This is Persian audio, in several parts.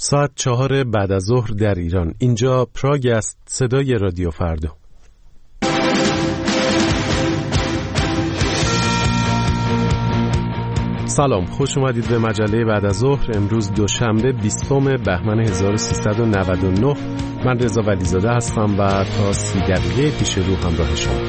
ساعت 4 بعد از ظهر در ایران. اینجا پراگ است، صدای رادیو فردا. سلام، خوش اومدید به مجله بعد از ظهر. امروز دوشنبه 20 بهمن 1399. من رضا ولیزاده هستم و تا 30 دقیقه پیش رو همراه شما.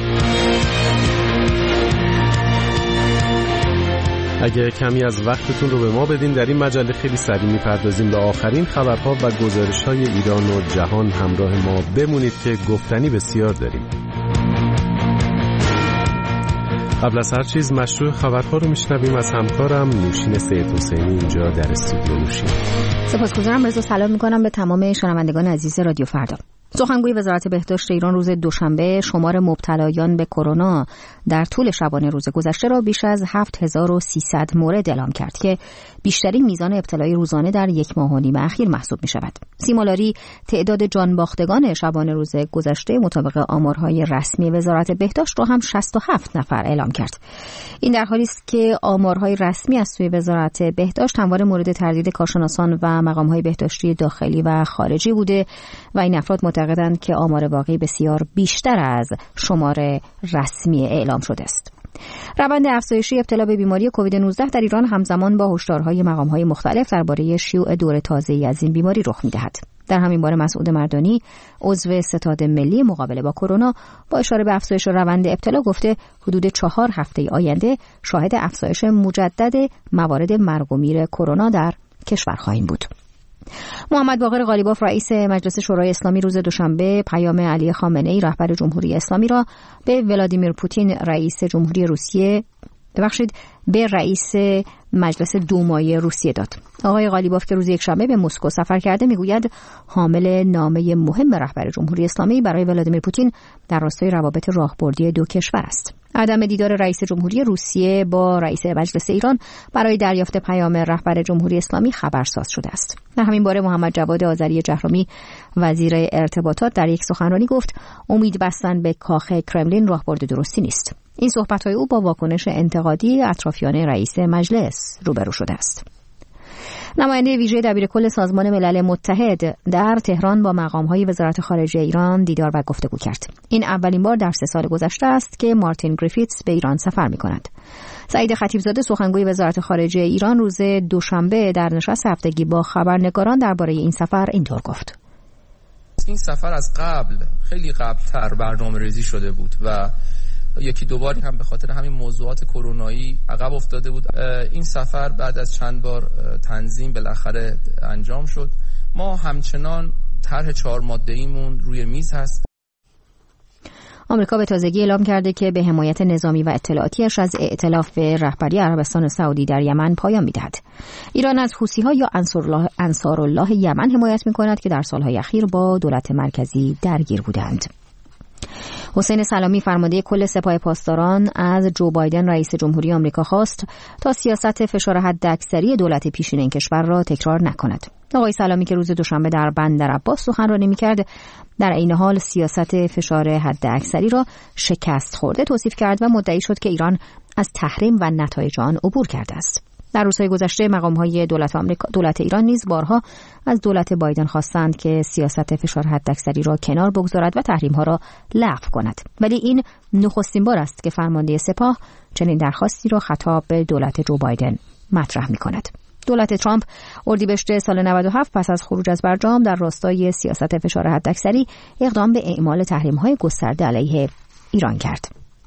اگه کمی از وقتتون رو به ما بدین، در این مجله خیلی سریع میپردازیم به آخرین خبرها و گزارش‌های ایران و جهان. همراه ما بمونید که گفتنی بسیار داریم. قبل از هر چیز مشروع خبرها رو میشنویم از همکارم نوشین سید حسینی اینجا در استودیو. نوشین. سپاسگزارم رضا، سلام میکنم به تمام شنوندگان عزیز رادیو فردا. سخنگوی وزارت بهداشت ایران روز دوشنبه شمار مبتلایان به کرونا در طول شبانه روز گذشته را بیش از 7300 مورد اعلام کرد که بیشترین میزان ابتلای روزانه در یک ماه و نیم اخیر محسوب می شود. سیما لاری تعداد جانباختگان شبانه روز گذشته مطابق آمارهای رسمی وزارت بهداشت را هم 67 نفر اعلام کرد. این در حالی است که آمارهای رسمی از سوی وزارت بهداشت همواره مورد تردید کارشناسان و مقامهای بهداشتی داخلی و خارجی بوده و این افراد معتقدند که آمار واقعی بسیار بیشتر از شمار رسمی اعلام شده است. روند افزایشی ابتلا به بیماری کووید 19 در ایران همزمان با هشدارهای مقام‌های مختلف درباره شیوع دور تازه‌ای از این بیماری رخ می‌دهد. در همین باره مسعود مردانی، عضو ستاد ملی مقابله با کرونا، با اشاره به افزایش روند ابتلا گفته حدود 4 هفته آینده شاهد افزایش مجدد موارد مرگ و میر کرونا در کشور خواهیم بود. محمد باقر غالیباف رئیس مجلس شورای اسلامی روز دوشنبه پیام علی خامنه‌ای رهبر جمهوری اسلامی را به ولادیمیر پوتین رئیس جمهوری روسیه به رئیس مجلس دومای روسیه داد. آقای غالیباف که روز یکشنبه به مسکو سفر کرده میگوید حامل نامه مهم رهبر جمهوری اسلامی برای ولادیمیر پوتین در راستای روابط راهبردی دو کشور است. عدم دیدار رئیس جمهوری روسیه با رئیس مجلس ایران برای دریافت پیام رهبر جمهوری اسلامی خبرساز شده است. در همین باره محمد جواد آذری جهرمی وزیر ارتباطات در یک سخنرانی گفت امید بستن به کاخ کرملین راهبرد درستی نیست. این صحبت‌های او با واکنش انتقادی اطرافیان رئیس مجلس روبرو شده است. نماینده ویژه دبیرکل سازمان ملل متحد در تهران با مقام‌های وزارت خارجه ایران دیدار و گفتگو کرد. این اولین بار در 3 سال گذشته است که مارتین گریفیتس به ایران سفر می‌کند. سعید خطیبزاده سخنگوی وزارت خارجه ایران روز دوشنبه در نشست هفتگی با خبرنگاران درباره این سفر اینطور گفت: این سفر از قبل خیلی قبل‌تر برنامه‌ریزی شده بود و یکی دوباری هم به خاطر همین موضوعات کرونایی عقب افتاده بود. این سفر بعد از چند بار تنظیم بالاخره انجام شد. ما همچنان طرح 4 ماده‌ایمون روی میز هست. آمریکا به تازگی اعلام کرده که به حمایت نظامی و اطلاعاتیش از ائتلاف رهبری عربستان سعودی در یمن پایان می‌دهد. ایران از حوثی‌ها یا انصارالله یمن حمایت می‌کند که در سال‌های اخیر با دولت مرکزی درگیر بودند. حسین سلامی فرمانده کل سپاه پاسداران از جو بایدن رئیس جمهوری آمریکا خواست تا سیاست فشار حداکثری دولت پیشین این کشور را تکرار نکند. آقای سلامی که روز دوشنبه در بندر عباس سخنرانی می‌کرد، در عین حال سیاست فشار حداکثری را شکست خورده توصیف کرد و مدعی شد که ایران از تحریم و نتایج آن عبور کرده است. در روزهای گذشته مقام‌های دولت ایران نیز بارها از دولت بایدن خواستند که سیاست فشار حداکثری را کنار بگذارد و تحریم‌ها را لغو کند. ولی این نخستین بار است که فرمانده سپاه چنین درخواستی را خطاب به دولت جو بایدن مطرح می‌کند. دولت ترامپ اردیبهشت سال 97 پس از خروج از برجام در راستای سیاست فشار حداکثری اقدام به اعمال تحریم‌های گسترده علیه ایران کرد.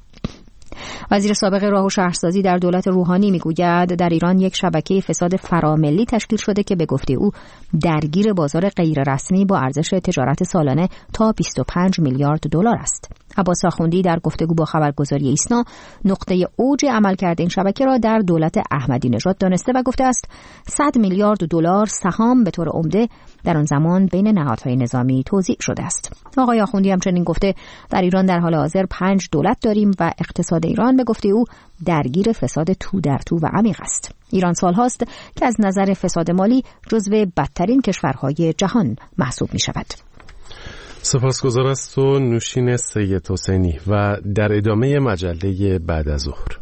وزیر سابق راه و شهرسازی در دولت روحانی میگوید در ایران یک شبکه فساد فراملی تشکیل شده که به گفته او درگیر بازار غیر رسمی با ارزش تجارت سالانه تا 25 میلیارد دلار است. عباس آخوندی در گفتگو با خبرگزاری ایسنا نقطه اوج عملکرد این شبکه را در دولت احمدی نژاد دانسته و گفته است 100 میلیارد دلار سهام به طور عمده در آن زمان بین نهادهای نظامی توزیع شده است. آقای آخوندی همچنین گفته در ایران در حال حاضر 5 دولت داریم و اقتصاد ایران به گفته او درگیر فساد تو در تو و عمیق است. ایران سالهاست که از نظر فساد مالی جزو بدترین کشورهای جهان محسوب می شود. سپاسگزار از تو نوشین سید حسینی و در ادامه مجله بعد از ظهر.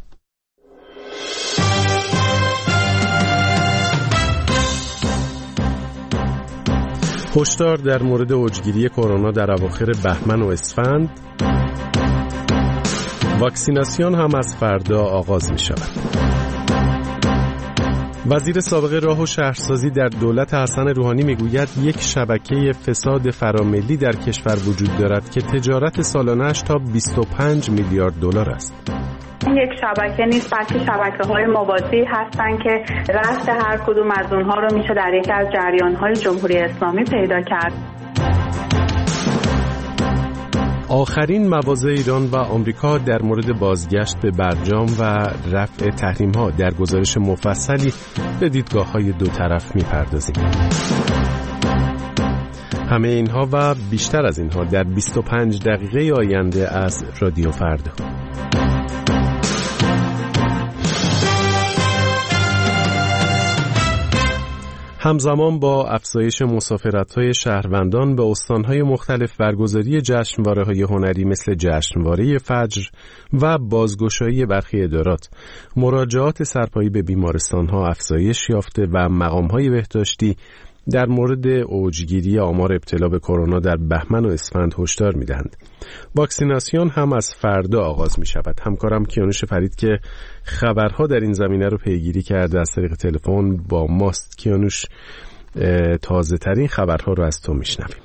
هشدار در مورد اوجگیری کرونا در اواخر بهمن و اسفند. واکسیناسیون هم از فردا آغاز می شود. وزیر سابق راه و شهرسازی در دولت حسن روحانی میگوید یک شبکه فساد فراملی در کشور وجود دارد که تجارت سالانه‌اش تا 25 میلیارد دلار است. یک شبکه نیست، بلکه شبکه‌های موازی هستن که رأس هر کدوم از اونها رو میشه در یکی از جریان‌های جمهوری اسلامی پیدا کرد. آخرین مواضع ایران و آمریکا در مورد بازگشت به برجام و رفع تحریم‌ها در گزارش مفصلی به دیدگاه‌های دو طرف می‌پردازیم. همه اینها و بیشتر از اینها در 25 دقیقه آینده از رادیو فردا. همزمان با افزایش مسافرت‌های شهروندان به استان‌های مختلف، برگزاری جشنواره‌های هنری مثل جشنواره فجر و بازگشایی برخی ادارات، مراجعات سرپایی به بیمارستان‌ها افزایش یافته و مقام‌های بهداشتی در مورد اوجگیری آمار ابتلا به کرونا در بهمن و اسفند هشدار می‌دهند. واکسیناسیون هم از فردا آغاز می‌شود. همکارم کیانوش فرید که خبرها در این زمینه رو پیگیری کرده از طریق تلفن با ماست. کیانوش، تازه‌ترین خبرها رو از تو می‌شنویم.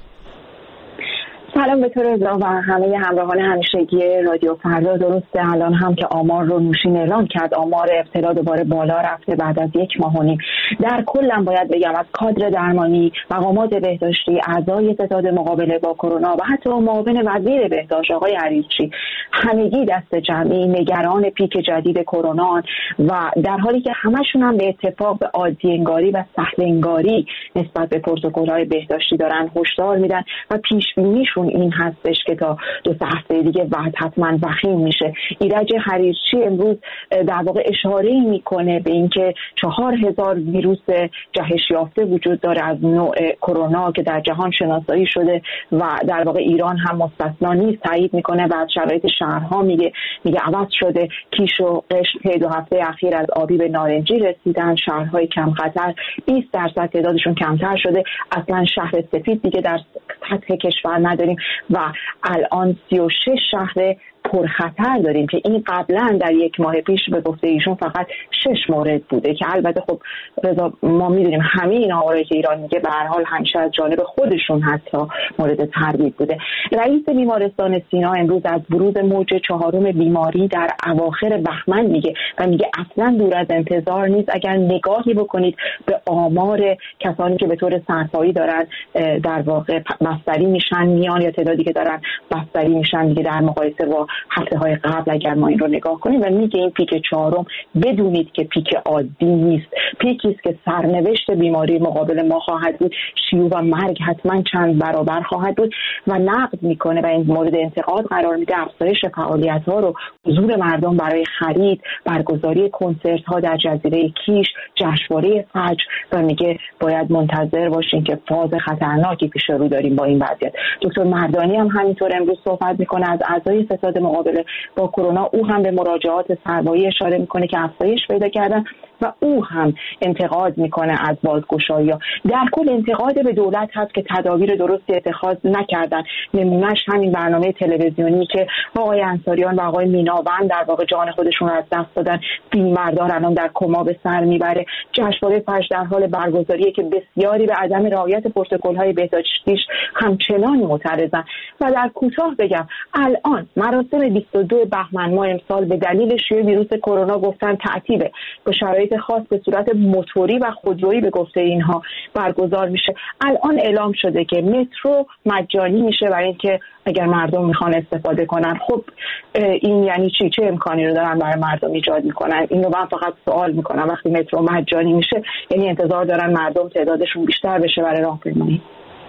سلام به تو رضا و همه همراهان همیشگی رادیو فردا. درسته الان هم که آمار رو نوشین اعلام کرد، آمار ابتلا دوباره بالا رفته بعد از 1 ماه و نیم. در کلم باید بگم از کادر درمانی، مقامات بهداشتی، اعضای ستاد مقابله با کرونا و حتی معاون وزیر بهداشت آقای عریضچی، همگی دست جمعی نگران پیک جدید کرونا و در حالی که همشون هم به اتفاق به عادی انگاری و سهل انگاری نسبت به پروتکل‌های بهداشتی دارن هشدار میدن و پیش بینیشون این هستش که تا 2 هفته دیگه وضع حتما وخیم میشه. ایرج حریرچی امروز در واقع اشاره‌ای میکنه به اینکه 4000 ویروس جهش یافته وجود داره از نوع کرونا که در جهان شناسایی شده و در واقع ایران هم مستثنا نیست. تایید میکنه و از شرایط شهرها میگه عوض شده. کیش و قشم 2 هفته اخیر از آبی به نارنجی رسیدن. شهرهای کم خطر 20% تعدادشون کمتر شده. اصلا شهر سفید دیگه در سطح کشور نداریم و الان 36 شهر پرخطر داریم که این قبلا در 1 ماه پیش به گفته ایشون فقط 6 مورد بوده که البته خب رضا ما میدونیم همه این آماری که ایران میگه به هر حال همیشه از جانب خودشون حتی مورد تردید بوده. رئیس بیمارستان سینا امروز از بروز موج 4 بیماری در اواخر بهمن میگه و میگه اصلا دور از انتظار نیست. اگر نگاهی بکنید به آمار کسانی که به طور سرپایی دارن در واقع بستری میشن میان یا تعدادی که دارن بستری میشن دیگه در مقایسه با هفته‌های قبل اگر ما این رو نگاه کنیم و میگه این پیک 4 بدونید که پیک عادی نیست، پیکی است که سرنوشت بیماری مقابل ما خواهد بود، شیوع و مرگ حتما چند برابر خواهد بود و نقد میکنه و این مورد انتقاد قرار میده افزایش فعالیت‌ها رو، حضور مردم برای خرید، برگزاری کنسرت‌ها در جزیره کیش، جشنواره فجر و میگه باید منتظر باشین که فاز خطرناکی پیش رو داریم با این وضعیت. دکتر مردانی هم همینطور امروز صحبت میکنه از اعضای ستاد مقابله با کرونا. او هم به مراجعات سربایی اشاره میکنه که افزایش پیدا کردن و او هم انتقاد میکنه از بازگشایی‌ها. در کل انتقاد به دولت هست که تدابیر درستی اتخاذ نکردن. نمونهش همین برنامه تلویزیونی که آقای انصاریان و آقای میناوند در واقع جان خودشون رو از دست دادن، فیلمبردار الان در کما به سر میبره. جشنواره فجر در حال برگزاریه که بسیاری به عدم رعایت پروتکل‌های بهداشتیش همچنان معترضن. و در کوتاه بگم الان مراسم 22 بهمن ماه امسال به دلیل شیوع ویروس کرونا گفتن تعطیله، به شرایط خاص به صورت موتوری و خودرویی به گفته اینها برگزار میشه. الان اعلام شده که مترو مجانی میشه برای اینکه اگر مردم میخوان استفاده کنن. خب این یعنی چی؟ چه امکانی رو دارن برای مردم ایجاد میکنن؟ اینو من فقط سوال میکنم. وقتی مترو مجانی میشه یعنی انتظار دارن مردم تعدادشون بیشتر بشه برای راهپیمایی.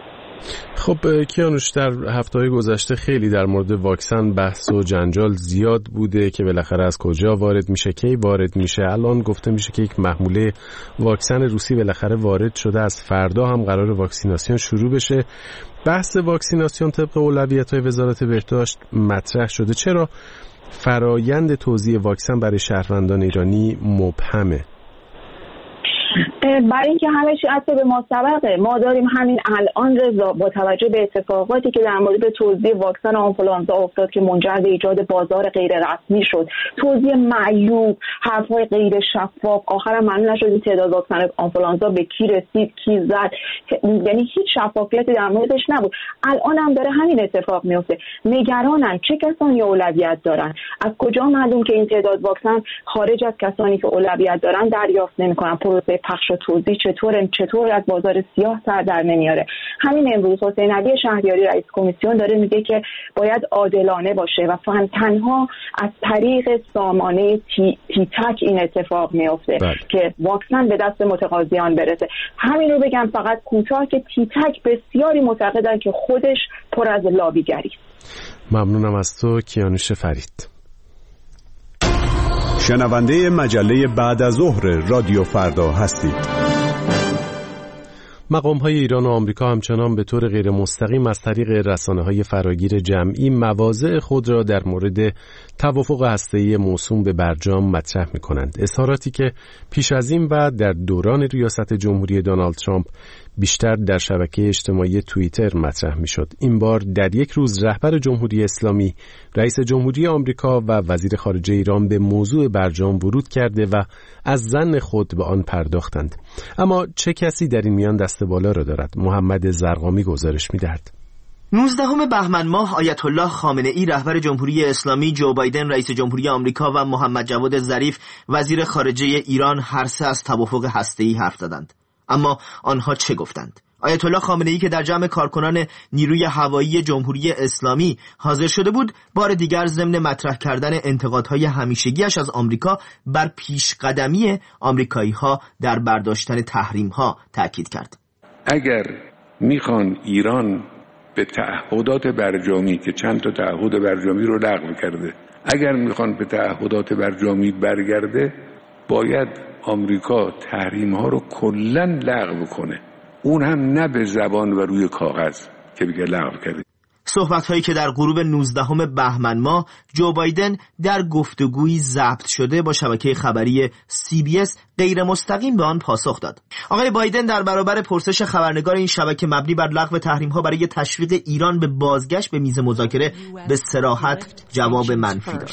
خب کیانوش، در هفته‌های گذشته خیلی در مورد واکسن بحث و جنجال زیاد بوده که بالاخره از کجا وارد میشه، کی وارد میشه. الان گفته میشه که یک محموله واکسن روسی بالاخره وارد شده، از فردا هم قرار واکسیناسیون شروع بشه. بحث واکسیناسیون طبق اولویت‌های وزارت بهداشت مطرح شده. چرا فرایند توزیع واکسن برای شهروندان ایرانی مبهمه؟ برای اینکه همه چی اصلا به ما سبقه، ما داریم همین الان رضا با توجه به اتفاقاتی که در مورد توزیع واکسن آنفولانزا افتاد که منجر به ایجاد بازار غیر رسمی شد، توزیع معیوب، حرفهای غیر شفاف، آخرام معلوم نشد تعداد واکسن آنفولانزا به کی رسید، کی زد، یعنی هیچ شفافیتی در موردش نبود. الان هم داره همین اتفاق میفته. نگرانن چه کسانی اولویت دارن، از کجا معلوم که این تعداد واکسن خارج از کسانی که اولویت دارن دریافت نمی‌کنن، پروسه پخش و توزیع چطور از بازار سیاه سر در نمیاره. همین امروز حسین علی شهریاری رئیس کمیسیون داره میگه که باید عادلانه باشه و تنها از طریق سامانه تیتک این اتفاق میفته که واکسن به دست متقاضیان برسه. همین رو بگم فقط کوتاه که تیتک بسیاری معتقدن که خودش پر از لابیگری. ممنونم از تو کیانوش فرید. شنونده مجله بعد از ظهر رادیو فردا هستید. مقام‌های ایران و آمریکا همچنان به طور غیر مستقیم از طریق رسانه‌های فراگیر جمعی مواضع خود را در مورد توافق هسته‌ای موسوم به برجام مطرح می‌کنند. اظهاراتی که پیش از این و در دوران ریاست جمهوری دونالد ترامپ بیشتر در شبکه اجتماعی توییتر مطرح می‌شد. این بار در یک روز رهبر جمهوری اسلامی، رئیس جمهوری آمریکا و وزیر خارجه ایران به موضوع برجام ورود کرده و از ظن خود به آن پرداختند. اما چه کسی در این میان دست بالا را دارد؟ محمد زرقامی گزارش می‌دهد. 19 بهمن ماه آیت الله خامنه‌ای رهبر جمهوری اسلامی، جو بایدن رئیس جمهوری آمریکا و محمد جواد ظریف وزیر خارجه ایران هر سه از توافق هسته‌ای حرف زدند. اما آنها چه گفتند؟ آیت الله خامنه‌ای که در جمع کارکنان نیروی هوایی جمهوری اسلامی حاضر شده بود، بار دیگر ضمن مطرح کردن انتقادهای همیشگیش از آمریکا بر پیشقدمی آمریکایی‌ها در برداشتن تحریم‌ها تاکید کرد. اگر میخوان ایران به تعهدات برجامی که چند تا تعهد برجامی رو لغو کرده، اگر میخوان به تعهدات برجامی برگرده، باید آمریکا تحریم ها رو کلاً لغو کنه، اون هم نه به زبان و روی کاغذ که بگه لغو کرده. صحبت هایی که در غروب 19 بهمن ماه جو بایدن در گفتگویی ضبط شده با شبکه خبری CBS غیر مستقیم به آن پاسخ داد. آقای بایدن در برابر پرسش خبرنگار این شبکه مبنی بر لغو تحریم ها برای تشویق ایران به بازگشت به میز مذاکره به صراحت جواب منفی داد.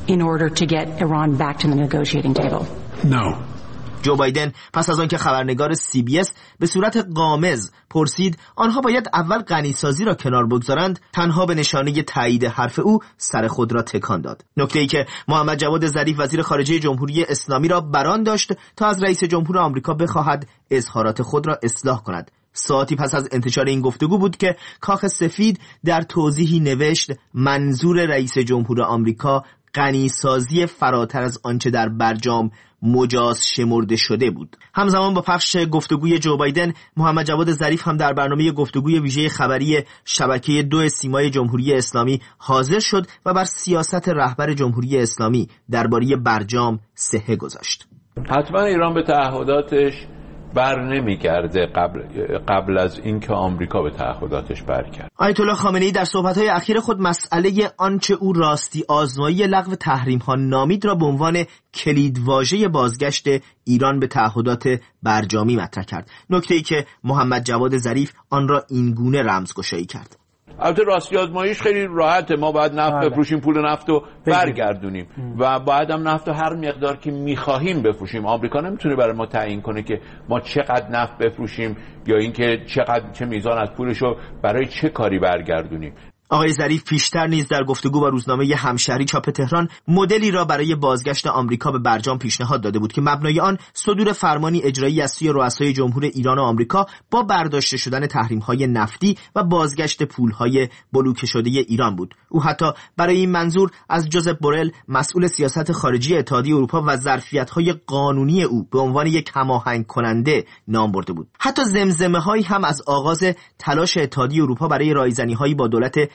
جو بایدن پس از آنکه خبرنگار CBS به صورت غامض پرسید آنها باید اول غنیسازی را کنار بگذارند، تنها به نشانه تایید حرف او سر خود را تکان داد. نکته‌ای که محمد جواد ظریف وزیر خارجه جمهوری اسلامی را بران داشت تا از رئیس جمهور آمریکا بخواهد اظهارات خود را اصلاح کند. ساعتی پس از انتشار این گفتگو بود که کاخ سفید در توضیحی نوشت منظور رئیس جمهور آمریکا غنیسازی فراتر از آنچه در برجام مجاز شمرده شده بود. همزمان با پخش گفتگوی جو بایدن، محمد جواد ظریف هم در برنامه گفتگوی ویژه خبری شبکه 2 سیمای جمهوری اسلامی حاضر شد و بر سیاست رهبر جمهوری اسلامی درباره برجام صحه گذاشت. حتما ایران به تعهداتش بر نمیگرده قبل از اینکه آمریکا به تعهداتش برگرده. آیت الله خامنه‌ای در صحبت‌های اخیر خود مسئله آنچه او راستی آزمایی لغو تحریم‌ها نامید را به عنوان کلیدواژه بازگشت ایران به تعهدات برجامی مطرح کرد. نکته‌ای که محمد جواد ظریف آن را اینگونه رمزگشایی کرد. البته راستی آزماییش خیلی راحته، ما باید نفت بفروشیم، پول نفت رو برگردونیم و باید هم نفت رو هر مقدار که می‌خواهیم بفروشیم. آمریکا نمیتونه برای ما تعیین کنه که ما چقدر نفت بفروشیم یا اینکه چه میزان از پولش رو برای چه کاری برگردونیم. آقای ظریف پیشتر نیز در گفتگو با روزنامه همشهری چاپ تهران مدلی را برای بازگشت آمریکا به برجام پیشنهاد داده بود که مبنای آن صدور فرمانی اجرایی از سوی رؤسای جمهور ایران و آمریکا با برداشته شدن تحریم‌های نفتی و بازگشت پول‌های بلوکه شده ایران بود. او حتی برای این منظور از جوزپ بورل مسئول سیاست خارجی اتحادیه اروپا و ظرفیت‌های قانونی او به عنوان یک هماهنگ کننده نام برده بود. حتی زمزمه‌هایی هم از آغاز تلاش اتحادیه اروپا برای رایزنی‌هایی با دولت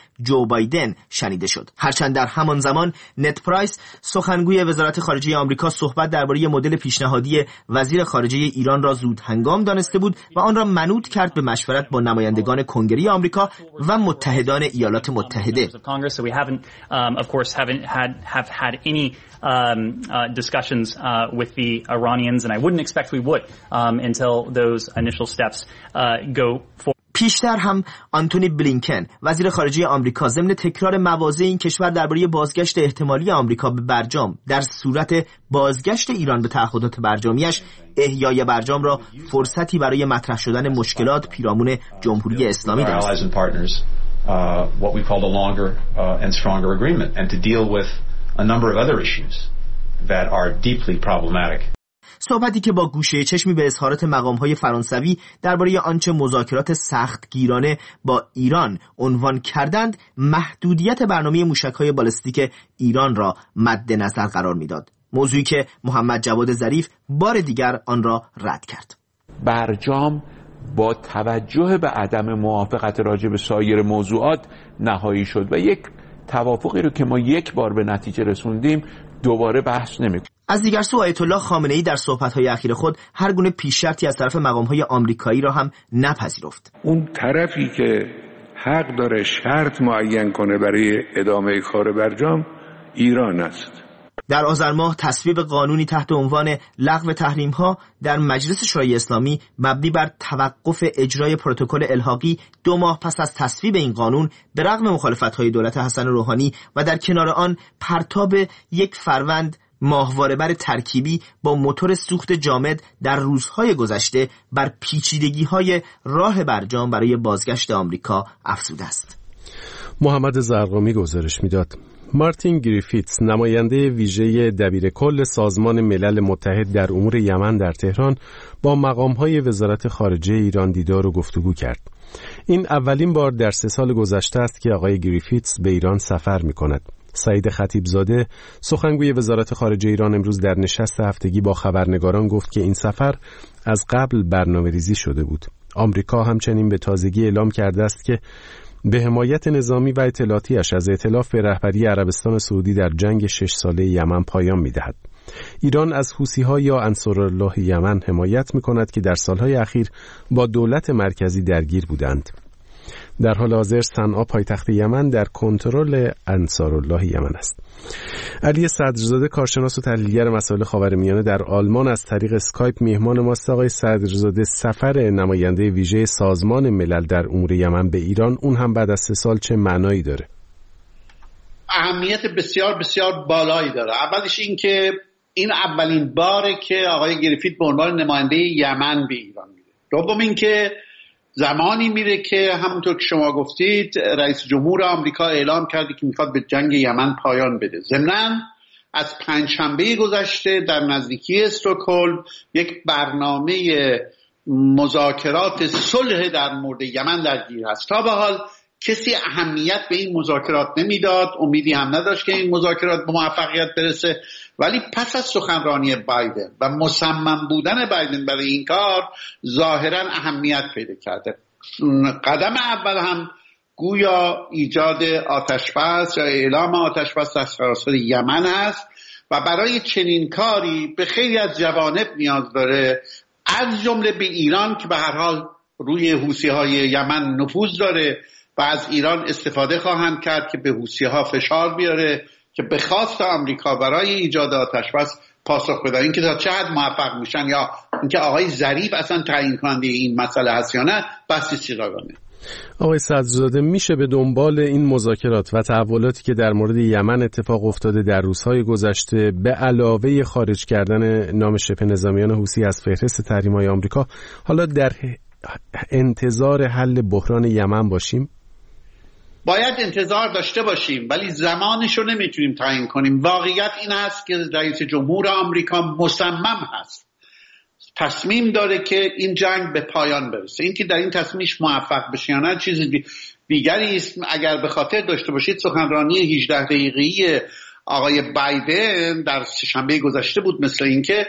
جو بایدن شنیده شد. هرچند در همان زمان نت پرایس سخنگوی وزارت خارجه آمریکا صحبت درباره مدل پیشنهادی وزیر خارجه ایران را زود هنگام دانسته بود و آن را منوط کرد به مشورت با نمایندگان کنگره آمریکا و متحدان ایالات متحده. Discussions with the Iranians, and I wouldn't expect we would until those initial steps go forward. پیشتر هم آنتونی بلینکن وزیر خارجه آمریکا ضمن تکرار مواضع این کشور درباره بازگشت احتمالی آمریکا به برجام در صورت بازگشت ایران به تعهدات برجامیش احیای برجام را فرصتی برای مطرح شدن مشکلات پیرامون جمهوری اسلامی دانست. What we call the longer and stronger agreement and to deal with a number of other issues that are deeply problematic. صحبتی که با گوشه چشمی به اظهارات مقام‌های فرانسوی درباره آنچه مذاکرات سختگیرانه با ایران عنوان کردند، محدودیت برنامه موشک‌های بالستیک ایران را مد نظر قرار می‌داد. موضوعی که محمد جواد ظریف بار دیگر آن را رد کرد. برجام با توجه به عدم موافقت راجع به سایر موضوعات نهایی شد و یک توافقی رو که ما یک بار به نتیجه رسوندیم دوباره بحث نمی‌کنیم. از دیگر سو آیت الله خامنه‌ای در صحبت‌های اخیر خود هر گونه پیش‌شرطی از طرف مقام‌های آمریکایی را هم نپذیرفت. اون طرفی که حق داره شرط معین کنه برای ادامه کار برجام ایران است. در آذر ماه تصویب قانونی تحت عنوان لغو تحریم‌ها در مجلس شورای اسلامی مبنی بر توقف اجرای پروتکل الحاقی 2 ماه پس از تصویب این قانون به رغم مخالفت‌های دولت حسن روحانی و در کنار آن پرتاب یک فروند ماهواره‌بر ترکیبی با موتور سوخت جامد در روزهای گذشته بر پیچیدگی‌های راه برجام برای بازگشت آمریکا افزوده است. محمد زرقامی گزارش می‌داد. مارتین گریفیتس نماینده ویژه دبیرکل سازمان ملل متحد در امور یمن در تهران با مقام‌های وزارت خارجه ایران دیدار و گفتگو کرد. این اولین بار در 3 سال گذشته است که آقای گریفیتس به ایران سفر می‌کند. سعید خطیبزاده سخنگوی وزارت خارجه ایران امروز در نشست هفتگی با خبرنگاران گفت که این سفر از قبل برنامه‌ریزی شده بود. آمریکا همچنین به تازگی اعلام کرده است که به حمایت نظامی و اطلاعاتیش از ائتلاف به رهبری عربستان سعودی در جنگ 6 ساله یمن پایان می‌دهد. ایران از حوثی‌ها یا انصارالله یمن حمایت می‌کند که در سالهای اخیر با دولت مرکزی درگیر بودند. در حال حاضر صنعا پایتخت یمن در کنترل انصارالله یمن است. علی صدرزاده کارشناس و تحلیلگر مسائل خاورمیانه در آلمان از طریق اسکایپ میهمان ماست. آقای صدرزاده، سفر نماینده ویژه سازمان ملل در امور یمن به ایران، اون هم بعد از 3 سال، چه معنایی داره؟ اهمیت بسیار بسیار بالایی داره. اولش این که این اولین باره که آقای گریفیت به عنوان نماینده یمن به ایران میره. دوم این که زمانی میره که همونطور که شما گفتید رئیس جمهور آمریکا اعلام کرده که میخواد به جنگ یمن پایان بده. ضمناً از 5 شنبه گذشته در نزدیکی استکهلم یک برنامه مذاکرات صلح در مورد یمن درگیر است. تا به حال کسی اهمیت به این مذاکرات نمیداد، امیدی هم نداشت که این مذاکرات به موفقیت برسه، ولی پس از سخنرانی بایدن و مصمم بودن بایدن برای این کار ظاهرا اهمیت پیدا کرده. قدم اول هم گویا ایجاد آتشبس یا اعلام آتشبس در سراسر یمن است و برای چنین کاری به خیلی از جوانب نیاز داره، از جمله به ایران که به هر حال روی حوثی‌های یمن نفوذ داره و از ایران استفاده خواهند کرد که به حوثی‌ها فشار بیاره که به خواست آمریکا برای ایجاد آتشبس پاسخ بده. اینکه تا چه حد موفق میشن یا اینکه آقای ظریف اصلا تعیین کننده این مسئله هست یا نه، بحث چراغانه. آقای صدرزاده، میشه به دنبال این مذاکرات و تحولاتی که در مورد یمن اتفاق افتاده در روزهای گذشته به علاوه خارج کردن نام شبه نظامیان حوثی از فهرست تحریم‌های آمریکا، حالا در انتظار حل بحران یمن باشیم؟ باید انتظار داشته باشیم، ولی زمانش رو نمیتونیم تعیین کنیم. واقعیت این است که رئیس جمهور آمریکا مصمم هست، تصمیم داره که این جنگ به پایان برسه. اینکه در این تصمیمش موفق بشه یا نه چیز دیگری است. اگر به خاطر داشته باشید سخنرانی 18 دقیقه‌ای آقای بایدن در سه‌شنبه گذشته بود، مثل اینکه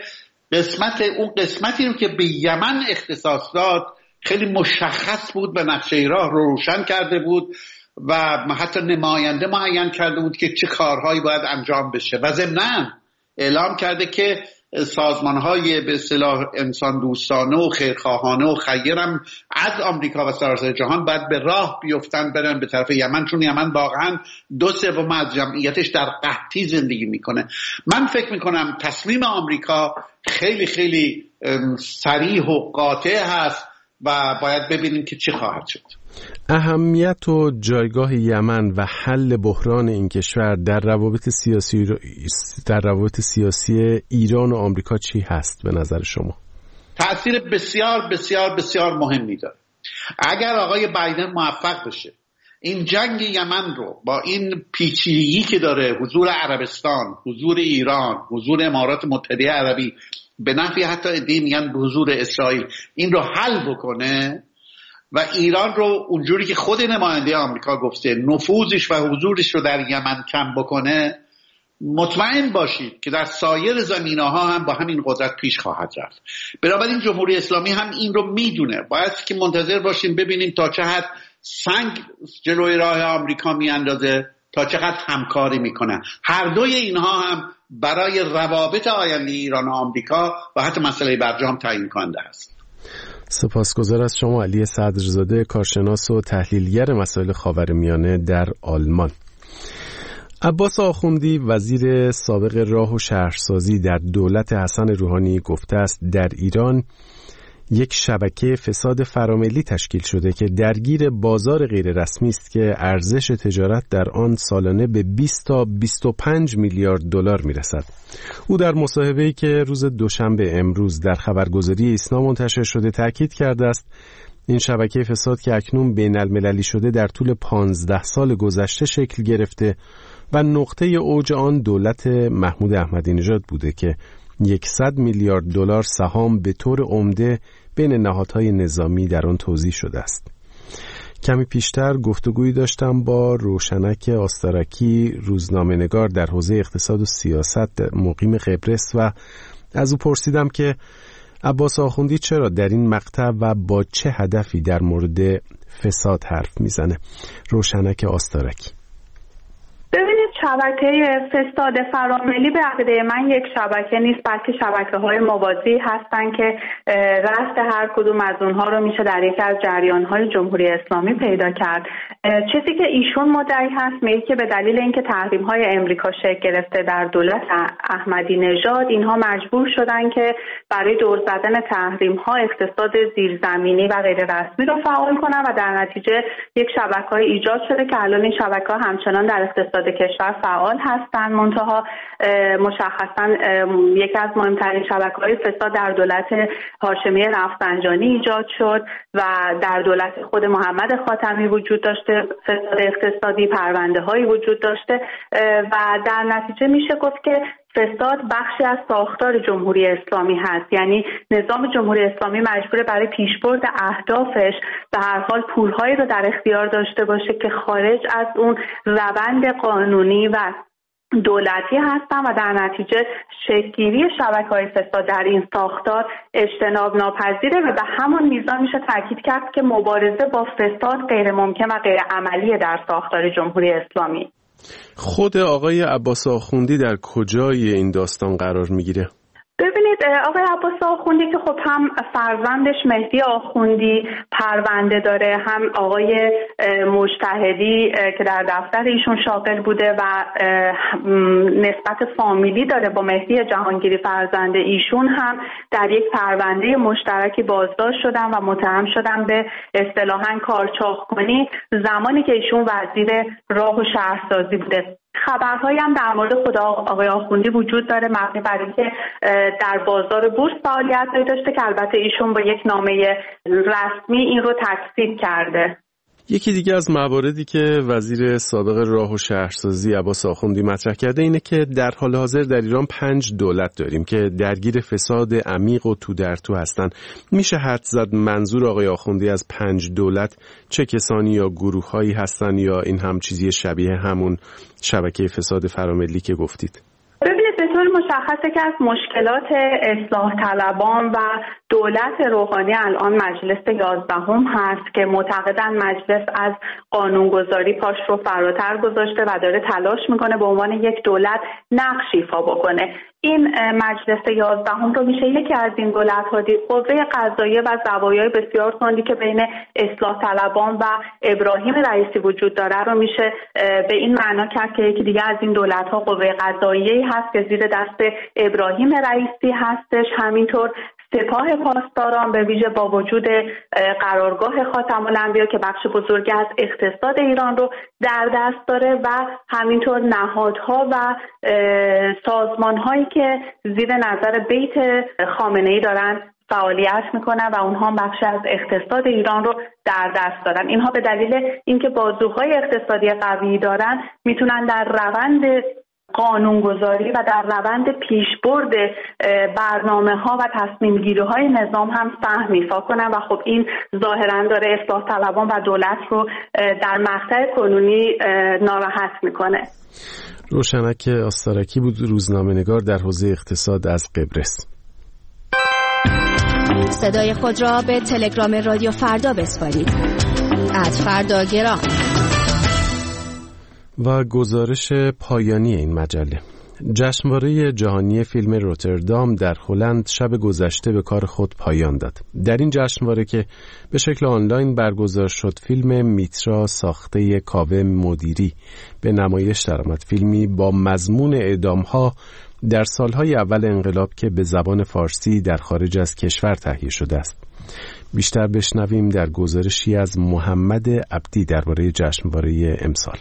قسمتی رو که به یمن اختصاص داد خیلی مشخص بود و نقشه راه رو روشن کرده بود و حتی نماینده معین کرده بود که چه کارهایی باید انجام بشه و ضمناً اعلام کرده که سازمان‌های به اصطلاح انسان دوستانه و خیرخواهانه و خیرم از آمریکا و سراسر جهان باید به راه بیفتن برن به طرف یمن، چون یمن واقعا 2/3 از جمعیتش در قحطی زندگی میکنه. من فکر میکنم تصمیم آمریکا خیلی خیلی صریح و قاطع هست و باید ببینیم که چی خواهد شد. اهمیت و جایگاه یمن و حل بحران این کشور در روابط سیاسی ایران و آمریکا چی هست به نظر شما؟ تأثیر بسیار بسیار بسیار مهمی داره. اگر آقای بایدن موفق بشه این جنگ یمن رو با این پیچیدگی که داره، حضور عربستان، حضور ایران، حضور امارات متحده عربی، به نفع حتی عده‌ای میگن حضور اسرائیل، این رو حل بکنه و ایران رو اونجوری که خود نماینده آمریکا گفته نفوذش و حضورش رو در یمن کم بکنه، مطمئن باشید که در سایر زمینه‌ها هم با همین قدرت پیش خواهد رفت. بنابراین جمهوری اسلامی هم این رو میدونه. باید که منتظر باشیم ببینیم تا چه حد سنگ جلوی راه آمریکا میاندازه، تا چقدر همکاری میکنه. هر دوی اینها هم برای روابط آینده ایران و آمریکا و حتی مسئله برجام تعیین کننده است. سپاسگزار از شما علی صدرزاده، کارشناس و تحلیلگر مسائل خاورمیانه در آلمان. عباس آخوندی وزیر سابق راه و شهرسازی در دولت حسن روحانی گفته است در ایران یک شبکه فساد فراملی تشکیل شده که درگیر بازار غیر رسمی است که ارزش تجارت در آن سالانه به 20 تا 25 میلیارد دلار میرسد. او در مصاحبه‌ای که روز دوشنبه امروز در خبرگزاری ایسنا منتشر شده تاکید کرده است این شبکه فساد که اکنون بین المللی شده در طول 15 سال گذشته شکل گرفته و نقطه اوج آن دولت محمود احمدی نژاد بوده که 100 میلیارد دلار سهام به طور عمده بین نهادهای نظامی در آن توزیع شده است. کمی پیشتر گفتگویی داشتم با روشنک آستارکی، روزنامه‌نگار در حوزه اقتصاد و سیاست مقیم قبرس، و از او پرسیدم که عباس آخوندی چرا در این مقطع و با چه هدفی در مورد فساد حرف میزنه. روشنک آستارکی: ببینید، شبکه فساد فراملی به عقیده من یک شبکه نیست، بلکه شبکه‌های موازی هستن که رأس هر کدوم از اونها رو میشه در یکی از جریان‌های جمهوری اسلامی پیدا کرد. چیزی که ایشون مدعی هست میگه که به دلیل اینکه تحریم‌های امریکا شکل گرفته در دولت احمدی نژاد، اینها مجبور شدن که برای دور زدن تحریم‌ها اقتصاد زیرزمینی و غیر رسمی رو فعال کنن و در نتیجه یک شبکه‌ای ایجاد شده که الان این شبکه‌ها همچنان در اقتصاد کشور فعال هستند. منتها مشخصا یکی از مهمترین شبکه‌های فساد در دولت هاشمی رفسنجانی ایجاد شد و در دولت خود محمد خاتمی وجود داشته. فساد اقتصادی، پرونده‌هایی وجود داشته و در نتیجه میشه گفت که فساد بخشی از ساختار جمهوری اسلامی هست. یعنی نظام جمهوری اسلامی مجبوره برای پیشبرد اهدافش به هر حال پولهایی رو در اختیار داشته باشه که خارج از اون روند قانونی و دولتی هستن و در نتیجه شکل‌گیری شبکه‌های فساد در این ساختار اجتناب ناپذیره و به همون میزان میشه تاکید کرد که مبارزه با فساد غیر ممکن و غیر عملیه در ساختار جمهوری اسلامی. خود آقای عباس آخوندی در کجای این داستان قرار میگیره؟ ببینید، آقای عباس آخوندی که خب هم فرزندش مهدی آخوندی پرونده داره، هم آقای مجتهدی که در دفتر ایشون شاغل بوده و نسبت فامیلی داره با مهدی جهانگیری فرزند ایشون، هم در یک پرونده مشترکی بازداشت شدن و متهم شدن به اصطلاحاً کارچاخ‌کنی زمانی که ایشون وزیر راه و شهرسازی بوده. خبرهایی هم در مورد خود آقای آخوندی وجود داره مبنی بر اینکه در بازار بورس فعالیت داشته که البته ایشون با یک نامه رسمی این رو تکذیب کرده. یکی دیگه از مواردی که وزیر سابق راه و شهرسازی عباس آخوندی مطرح کرده اینه که در حال حاضر در ایران 5 دولت داریم که درگیر فساد عمیق و تو در تو هستن. میشه حدس زد منظور آقای آخوندی از 5 دولت چه کسانی یا گروه‌هایی هستن یا این هم چیزی شبیه همون شبکه فساد فراملی که گفتید؟ ببینید، به طور مشخصه که از مشکلات اصلاح طلبان و دولت روحانی الان مجلس 11 هست که معتقدن مجلس از قانونگذاری پاش رو فراتر گذاشته و داره تلاش میکنه به عنوان یک دولت نقش ایفا بکنه. این مجلس 11 رو میشه یکی از این دولت‌ها دید. قوه قضاییه و زوایای بسیار تندی که بین اصلاح طلبان و ابراهیم رئیسی وجود داره رو میشه به این معنا کرد که یکی دیگه از این دولت‌ها قوه قضاییه هست که زیر دست ابراهیم رئیسی هستش. همینطور سپاه پاسداران به ویژه با وجود قرارگاه خاتم الانبیا که بخش بزرگی از اقتصاد ایران رو در دست داره و همینطور نهادها و سازمان‌هایی که زیر نظر بیت خامنه‌ای دارن فعالیت میکنن و اونها بخش از اقتصاد ایران رو در دست دارن. اینها به دلیل اینکه بازوهای اقتصادی قوی دارن میتونن در روند قانونگذاری و در روند پیشبرد برنامه‌ها و تصمیم‌گیری‌های نظام هم سهم ایفا کنن و خب این ظاهراً داره اصلاح طلبان و دولت رو در مقطع کنونی ناراحت میکنه. روشنک آستارکی بود، روزنامه‌نگار در حوزه اقتصاد از قبرس. صدای خود را به تلگرام رادیو فردا بسپارید. @فرداگرام. و گزارش پایانی این مجله: جشنواره جهانی فیلم روتردام در هلند شب گذشته به کار خود پایان داد. در این جشنواره که به شکل آنلاین برگزار شد، فیلم میترا ساخته کاوه مدیری به نمایش درآمد. فیلمی با مضمون اعدام‌ها در سالهای اول انقلاب که به زبان فارسی در خارج از کشور تهیه شده است. بیشتر بشنویم در گزارشی از محمد عبدی درباره جشنواره امسال.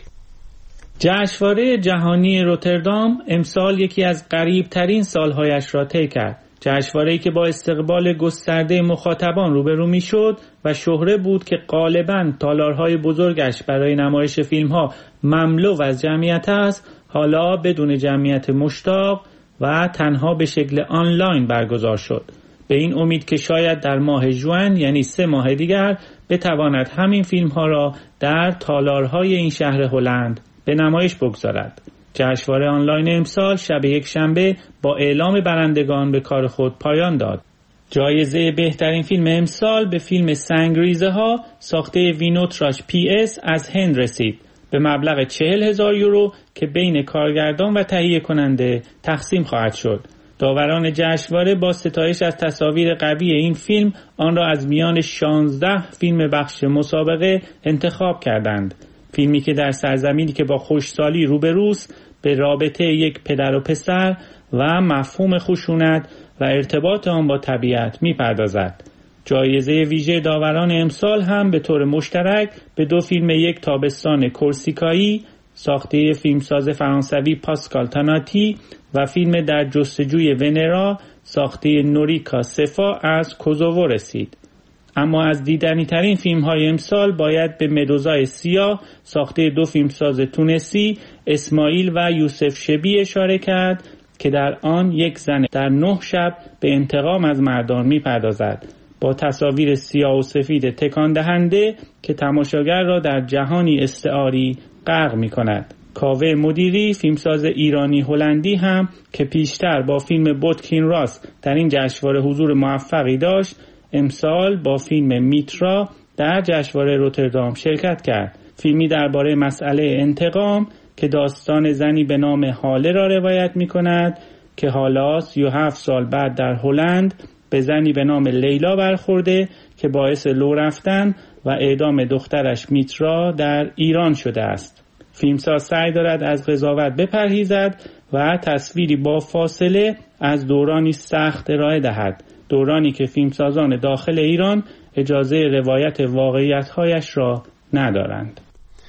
جشنواره جهانی روتردام امسال یکی از غریب‌ترین سالهایش را طی کرد. جشنواره‌ای که با استقبال گسترده مخاطبان روبرو می‌شد و شهره بود که غالباً تالارهای بزرگش برای نمایش فیلم‌ها مملو از جمعیت است، حالا بدون جمعیت مشتاق و تنها به شکل آنلاین برگزار شد. به این امید که شاید در ماه ژوئن، یعنی 3 ماه دیگر، بتواند همین فیلم‌ها را در تالارهای این شهر هلند به نمایش بگذارد. جشنواره آنلاین امسال شب یکشنبه با اعلام برندگان به کار خود پایان داد. جایزه بهترین فیلم امسال به فیلم سنگریزه ها ساخته وینوتراژ PS از هند رسید به مبلغ 40,000 یورو که بین کارگردان و تهیه کننده تقسیم خواهد شد. داوران جشنواره با ستایش از تصاویر قوی این فیلم آن را از میان 16 فیلم بخش مسابقه انتخاب کردند. فیلمی که در سرزمینی که با خشکسالی روبروست به رابطه یک پدر و پسر و مفهوم خشونت و ارتباط آن با طبیعت می‌پردازد. جایزه ویژه داوران امسال هم به طور مشترک به 2 فیلم یک تابستان کورسیکایی ساخته فیلمساز فرانسوی پاسکال تاناتی و فیلم در جستجوی ونرا ساخته نوریکا سفا از کوزوو رسید. اما از دیدنی ترین فیلم های امسال باید به مدوزای سیاه ساخته 2 فیلمساز تونسی اسماعیل و یوسف شبی اشاره کرد که در آن یک زن در 9 شب به انتقام از مردان می‌پردازد با تصاویر سیاه و سفید تکان دهنده که تماشاگر را در جهانی استعاری غرق می‌کند. کاوه مدیری فیلمساز ایرانی هلندی هم که پیشتر با فیلم بوتکین راس در این جشنواره حضور موفقی داشت، امسال با فیلم میترا در جشنواره روتردام شرکت کرد. فیلمی درباره مسئله انتقام که داستان زنی به نام هاله را روایت می کند که حالا 37 سال بعد در هلند به زنی به نام لیلا برخورده که باعث لو رفتن و اعدام دخترش میترا در ایران شده است. فیلمساز سعی دارد از قضاوت بپرهیزد و تصویری با فاصله از دورانی سخت ارائه دهد، دورانی که فیلمسازان داخل ایران اجازه روایت واقعیت‌هایش را ندارند.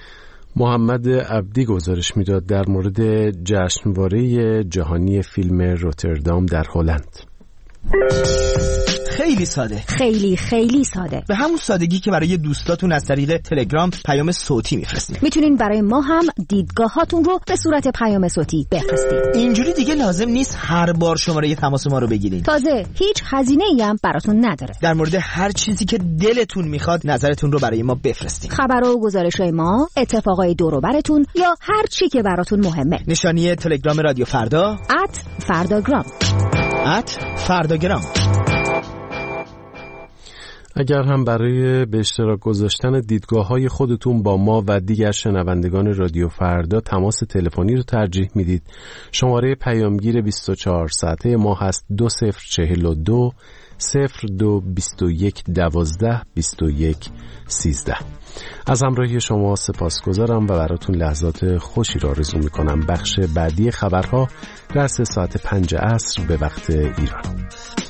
محمد عبدی گزارش میداد در مورد جشنواره جهانی فیلم روتردام در هلند. خیلی ساده، خیلی ساده، به همون سادگی که برای دوستاتون از طریق تلگرام پیام صوتی میفرستید. میتونین برای ما هم دیدگاهاتون رو به صورت پیام صوتی بفرستید. اینجوری دیگه لازم نیست هر بار شماره تماس ما رو بگیرید. تازه هیچ هزینه‌ای هم براتون نداره. در مورد هر چیزی که دلتون میخواد نظرتون رو برای ما بفرستید. خبرها و گزارش‌های ما، اتفاقای دور و برتون یا هر چی که براتون مهمه. نشانی تلگرام رادیو فردا @فرداگرام. @فرداگرام. اگر هم برای به اشتراک گذاشتن دیدگاه‌های خودتون با ما و دیگر شنوندگان رادیو فردا تماس تلفنی رو ترجیح میدید، شماره پیامگیر 24 ساعته ما هست 2042 02 21 12 21 13. از همراهی شما سپاسگزارم و براتون لحظات خوشی را آرزو میکنم. بخش بعدی خبرها در 3 ساعت 5 عصر به وقت ایران.